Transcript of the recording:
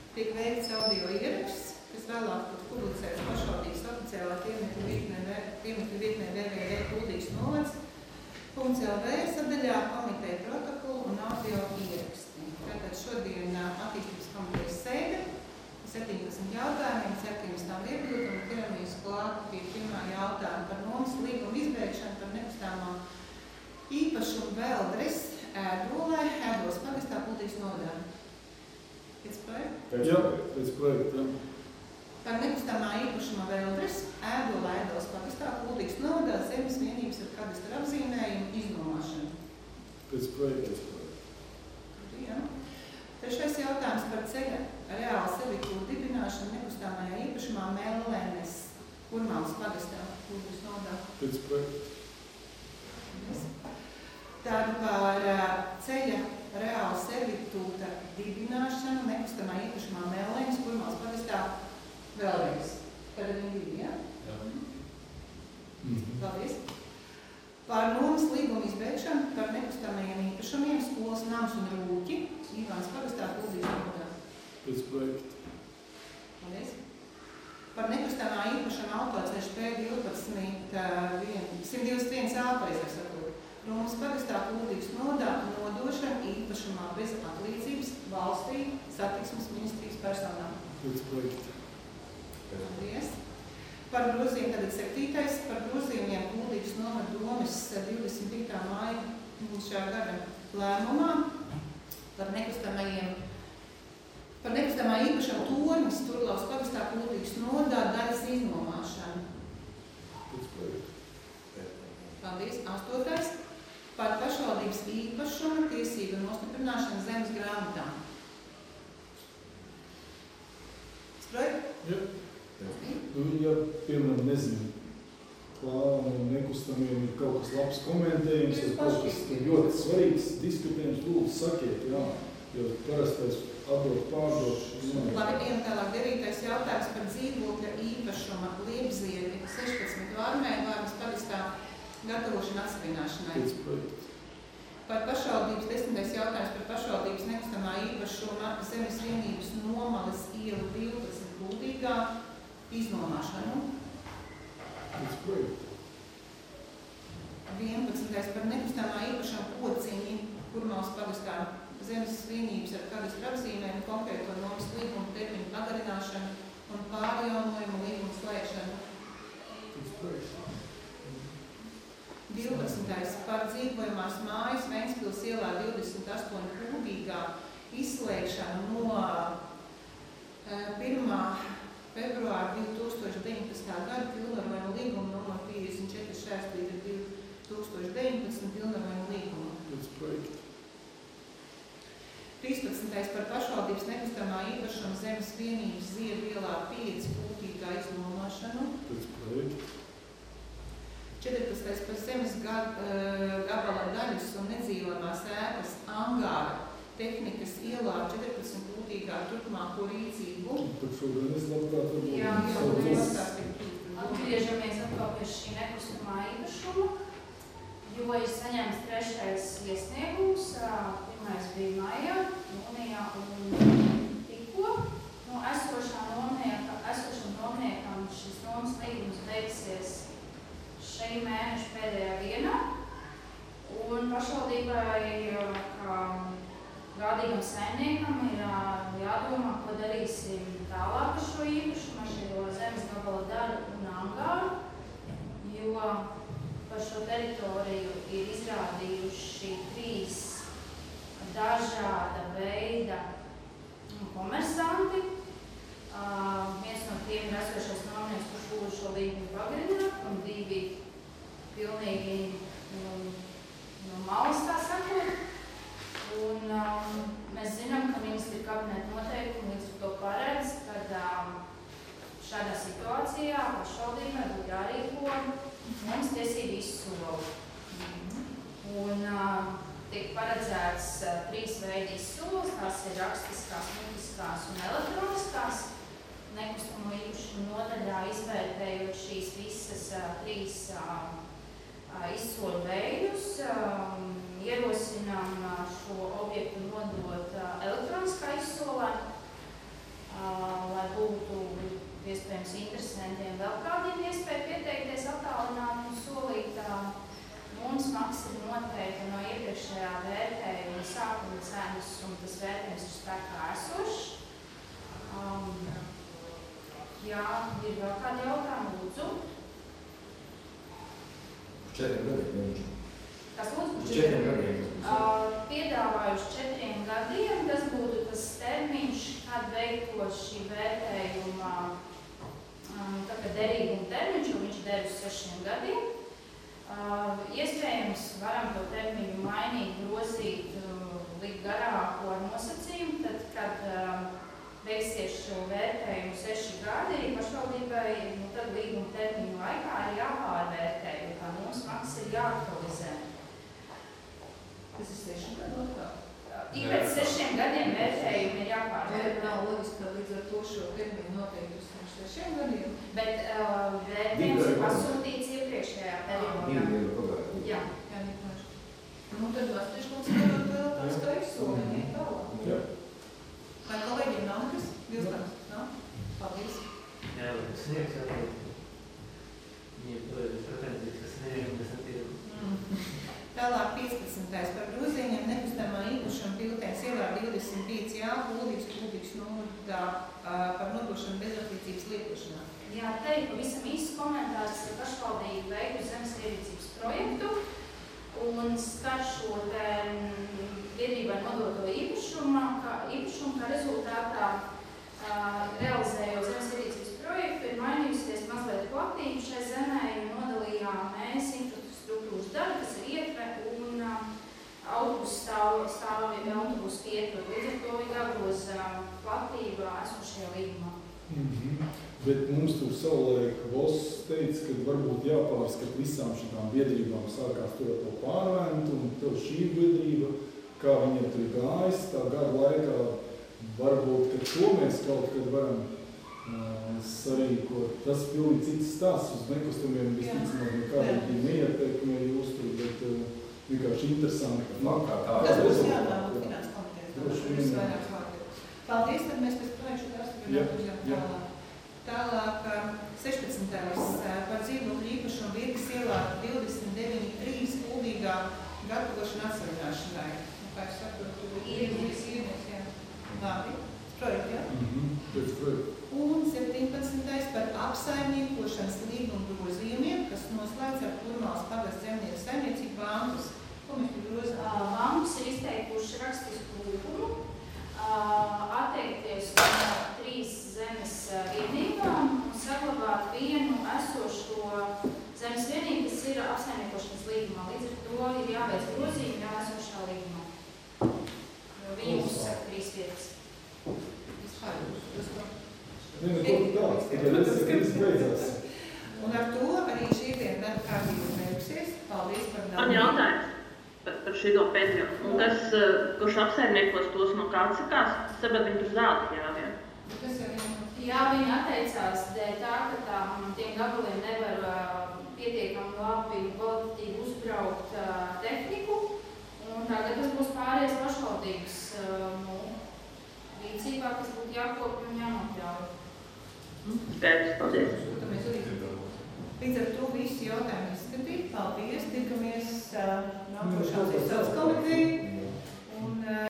tiek veikts audio ieraksts, kas vēlāk būtu publicēts pašvaldības oficiālā tīmekļa vietnē www.kuldīgas.novads.lv sadaļā komiteja protokolu un audio ieraksti. Tātad šodien attīstības komitejas sēde, 17 jautājumiem, 17 viedokļiem un ķeramies klāt pie pirmā jautājuma par nomas līgumu izbeigšanu par nekustāmo īpašumu Veldres Ēdolē, Ēdoles pagastā Kuldīgas novadā. Pēc projekta? Jā, pēc projekta. Par nekustamā īpašuma Veldres Ēdolē, Ēdoles pagastā Kuldīgas novadā zemes vienības ar kadastra apzīmējumu iznomāšanu. Pēc projekta. Jā. Trešais jautājums par ceļa reāla servitūru dibināšanu nekustamajā īpašumā Mellenes Kurmālas pagastā Kuldīgas novadā. Pēc projekta. Tad par ceļa reāla servitūta dibināšanu nekustamā īpašumā Mellenes Kurmālas pagastā vēlreiz. Tad viņi divi, jā? Jā. Paldies. Par nomas līgumu izbeigšanu par nekustamajiem īpašumiem skolas nams un rūķi Īvānas pagastā Kuldīgas novadā. Pēc projekta. Paldies. Par nekustamā īpašuma autoceļš P12 121 āpaizēs Rūmas pagastā Kuldīgas novadā nodošana īpašumā bez atlīdzības valstī satiksmes ministrijas personām. Pēc projekta. Paldies. Par grozījumu, tātad 7. par grozījumiem Kuldīgas novada domes 25. māja šā gada lēmumā par nekustamā īpašuma tornis Turlavas pagastā Kuldīgas novadā daļas iznomāšanu. Pēc projekta. Paldies. 8. par pašvaldības īpašuma tiesību nostiprināšanu zemes grāmatām. Sprojekt? Jā. Ja, piemēram, nezinu, plānu un nekustamiem ir kaut kas labs komentējums, ir kaut kas ļoti svarīgs, diskutējums, lūdzu sakiet, jā, jo parastais atdot pārdot. Labi, ejam tālāk 9. jautājums par dzīvokļa īpašuma Liepziedi 16 Vārmē, Vārmas pagastā gatavošana atsavināšanai. Pēc projekta. Par pašvaldības 10. jautājums par pašvaldības nekustamā īpašuma zemes vienības Nomales ielu 12 Kuldīgā iznomāšanu. Pēc projekta. 11. par nekustamā īpašuma Kociņi Kurmālas pagastā zemes vienības ar kadastra apzīmēm, konkrēto nomas līgumu termiņu pagarināšanu un pārjaunojumu līgumu slēgšanu. Pēc projekta. 12. par dzīvojamās mājas Ventspils ielā 28 Kuldīgā izslēgšanu no 1. februāra 2019. gada pilnvarojumu līgumu numur 54 šķērstvītra 2019 pilnvarojumu līgumu. Pēc projekta. 13. par pašvaldības nekustamā īpašuma zemes vienības Ziedu ielā 5 Kuldīgā iznomāšanu. Pēc projekta. 14. par zemes gabala daļas un nedzīvojamās ēkas angāra tehnikas ielā 14 Kuldīgā turpmāko rīcību. Par šo gan es labprāt varbūt. Jā, pastāstīt. Atgriežamies atkal pie šī nekustamā īpašuma, jo ir saņemts 3. iesniegums, 1. bija maijā, jūnijā un tikko. No esošam nomniekam šis nomas līgums beigsies šī mēneša pēdējā dienā, un pašvaldībai, kā gādīgam saimniekam, ir jādomā, ko darīsim tālāk ar šo īpašumu, ar šo zemes gabala daļu un angāru, jo par šo teritoriju ir izrādījuši 3 dažāda veida komersanti. Viens no tiem ir esošais nomnieks, kurš lūdz šo līgumu pagarināt, un 2 pilnīgi no malas, tā sakot. Un mēs zinām, ka ministri kabineta noteikumi līdz to paredz, kad šādā situācijā pašvaldībai būtu jārīko mums tiesību izsoli. Un tiek paredzēts 3 veidi izsoles, tās ir rakstiskās, mutiskās un elektroniskās. Nekustamo īpašumu nodaļā izvērtējot šīs visas 3 izsoļu veidus, ierosinām šo objektu nodot elektroniskā izsolē. studentiem vēl kādiem iespēju pieteikties attālināt un solīt. Mums maksa ir noteikta no iepriekšējā vērtējuma sākuma cenas, un tas vērtējums ir spēkā esošs. Jā, ir vēl kādi jautājumi, lūdzu. 4 gadiem. Kas lūdzu? 4 gadiem. Piedāvājuši 4 gadiem, tas būtu tas termiņš, kad veiktos šī vērtējuma derīguma termiņš, un viņš der uz 6 gadiem. Iespējams, varam to termiņu mainīt, grozīt, likt garāko ar nosacījumu, tad, kad beigsies šo vērtējumu 6 gadi, pašvaldībai, tad līguma termiņu laikā ir jāpārvērtē, jo kā mums maksa ir jāaktualizē. Tas ir 6 gadu laikā. Ik pēc 6 gadiem vērtējumi ir jāpārvērtē. Nav loģiski, ka līdz ar to šo termiņu noteikti uz 6 gadiem. Bet vērtējums ir pasūtīts iepriekšējā periodā. Jā. Jā, vienkārši. Nu, tad mēs tieši kaut skatot vēl tāds kā izsolījumi, tālāk. Jā. Vai kolēģiem nav nekas? Vilkans? Nav? Paldies. Jā, bet sniegs jau ir pretenzijas, kas sniegam, kas netīram. Tālāk 15. par grozīņiem nekustamā īpašuma piltēns ielā 25 jā, kuldīgs numurā par nodošanu bezatliecības lietošanā. Jā, te ir pavisam īsts komentārs, ka pašvaldība veidu zemes ierīcības projektu un skar šo biedrībai nodoto īpašumu, kā rezultātā realizējot zemes ierīcības projektu, ir mainījusies mazliet platība šai zemē, jo nodalījām mēs infrastruktūras daļu, kas ir ietve un autobusu stāvi autobusu pietur. Līdz ar to ir jāgroza platība esošajā līgumā. Bet mums tur savulaik boss teica, ka varbūt jāpārskat visām šitām biedrībām sākās tur to pārvēnt, un tev šī biedrība, kā viņiem tur gājas, tā gada laikā varbūt, ka šo mēs kaut kad varam sarīkot. Tas pilnīgi cits stāsts uz nekustamiem visticamāk nekādīgi neieteikumi jūs tur, bet vienkārši interesanti. Tas būs jānāk finanses komitejas. Paldies, tad mēs pēc projekšu apstiprināt tālāk. Tālāk 16. par dzīvokļu īpašumu Virgas ielā 29.3 kuldīgā gatavošana atsargāšanai. Kā es saprotu, ir īrnieks, jā. Labi, projekti, jā? Pēc projekta. Un 17. par apsaimniekošanas līguma grozījumiem, kas noslēdz ar Kurmāls pagasts zemnieku saimniecību bankas. Ko mēs tur grozām? Bankas ir izteikuši rakstisku lūgumu atteikties no 3 zemes vienībām un saglabāt vienu esošo zemes vienību, kas ir apsaimniekošanas līgumā. Līdz ar to ir jāveic grozījumi jau esošā līgumā. Jo viņi uzsaka 3 vietas. Vispār jūs to? Tas beidzās. Un ar to arī šī diena darba kārtība beigusies. Paldies par Man jautājums par šito pēdējo. Un tas, kurš apsaimniekos tos no kā atsakās, saprāt, viņi tur zelta jāvien. Jā, viņi atteicās dēļ tā, ka tiem gabaliem nevar pietiekami labi un kvalitatīvi uzbraukt tehniku. Un tagad tas būs pārējais pašvaldības rīcībā, kas būtu jākopja un jānokļauj. Skaidrs, paldies. Līdz ar to visi jautājumi izskatīt. Paldies, tikamies nākošās izsaules komiteju.